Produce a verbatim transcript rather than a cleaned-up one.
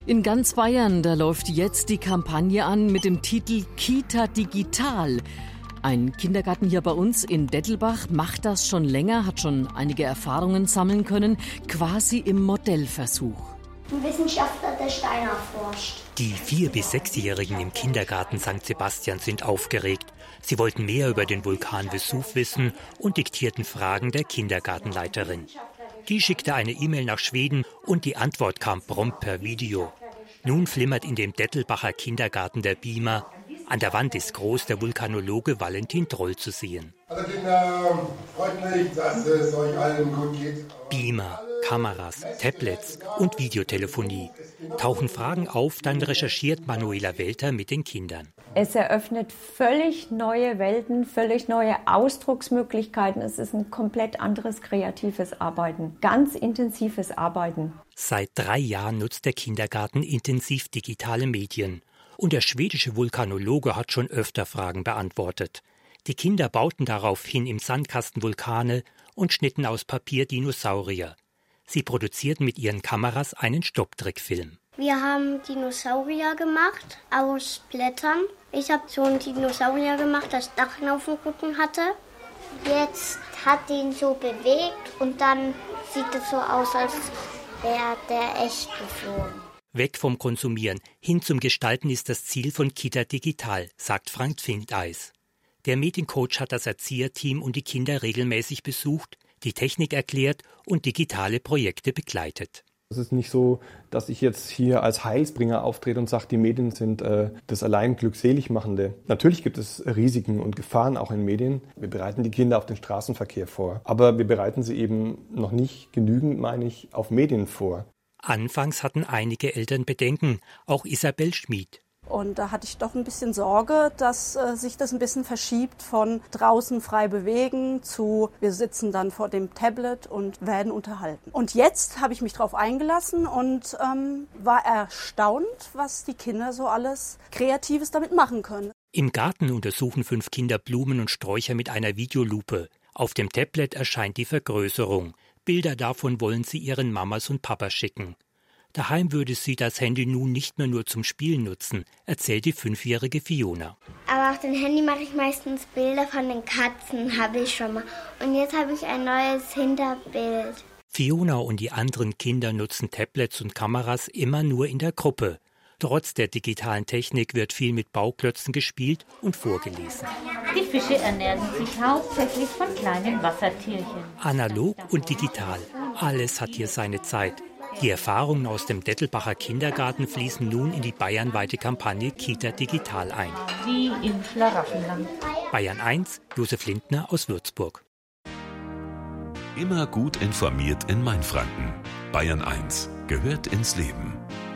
In ganz Bayern, da läuft jetzt die Kampagne an mit dem Titel Kita Digital. Ein Kindergarten hier bei uns in Dettelbach macht das schon länger, hat schon einige Erfahrungen sammeln können, quasi im Modellversuch. Ein Wissenschaftler, der Steine erforscht. Die vier- bis sechsjährigen im Kindergarten Sankt Sebastian sind aufgeregt. Sie wollten mehr über den Vulkan Vesuv wissen und diktierten Fragen der Kindergartenleiterin. Die schickte eine E-Mail nach Schweden und die Antwort kam prompt per Video. Nun flimmert in dem Dettelbacher Kindergarten der Beamer. An der Wand ist groß der Vulkanologe Valentin Troll zu sehen. Hallo Kinder, freut mich, dass es euch allen gut geht. Beamer, Kameras, Tablets und Videotelefonie. Tauchen Fragen auf, dann recherchiert Manuela Welter mit den Kindern. Es eröffnet völlig neue Welten, völlig neue Ausdrucksmöglichkeiten. Es ist ein komplett anderes kreatives Arbeiten, ganz intensives Arbeiten. Seit drei Jahren nutzt der Kindergarten intensiv digitale Medien. Und der schwedische Vulkanologe hat schon öfter Fragen beantwortet. Die Kinder bauten daraufhin im Sandkasten Vulkane und schnitten aus Papier Dinosaurier. Sie produzierten mit ihren Kameras einen Stopptrickfilm. Wir haben Dinosaurier gemacht aus Blättern. Ich habe so einen Dinosaurier gemacht, das Stacheln auf dem Rücken hatte. Jetzt hat ihn so bewegt und dann sieht es so aus, als wäre der echt geflogen. Weg vom Konsumieren, hin zum Gestalten ist das Ziel von Kita Digital, sagt Frank Findeis. Der Mediencoach hat das Erzieherteam und die Kinder regelmäßig besucht, die Technik erklärt und digitale Projekte begleitet. Es ist nicht so, dass ich jetzt hier als Heilsbringer auftrete und sage, die Medien sind äh, das allein Glückseligmachende. Natürlich gibt es Risiken und Gefahren auch in Medien. Wir bereiten die Kinder auf den Straßenverkehr vor. Aber wir bereiten sie eben noch nicht genügend, meine ich, auf Medien vor. Anfangs hatten einige Eltern Bedenken, auch Isabel Schmid. Und da hatte ich doch ein bisschen Sorge, dass äh, sich das ein bisschen verschiebt von draußen frei bewegen zu wir sitzen dann vor dem Tablet und werden unterhalten. Und jetzt habe ich mich darauf eingelassen und ähm, war erstaunt, was die Kinder so alles Kreatives damit machen können. Im Garten untersuchen fünf Kinder Blumen und Sträucher mit einer Videolupe. Auf dem Tablet erscheint die Vergrößerung. Bilder davon wollen sie ihren Mamas und Papas schicken. Daheim würde sie das Handy nun nicht mehr nur zum Spielen nutzen, erzählt die fünfjährige Fiona. Aber auf dem Handy mache ich meistens Bilder von den Katzen, habe ich schon mal. Und jetzt habe ich ein neues Hinterbild. Fiona und die anderen Kinder nutzen Tablets und Kameras immer nur in der Gruppe. Trotz der digitalen Technik wird viel mit Bauklötzen gespielt und vorgelesen. Die Fische ernähren sich hauptsächlich von kleinen Wassertierchen. Analog und digital, alles hat hier seine Zeit. Die Erfahrungen aus dem Dettelbacher Kindergarten fließen nun in die bayernweite Kampagne Kita Digital ein. Wie im Schlaraffenland. Bayern eins, Josef Lindner aus Würzburg. Immer gut informiert in Mainfranken. Bayern eins gehört ins Leben.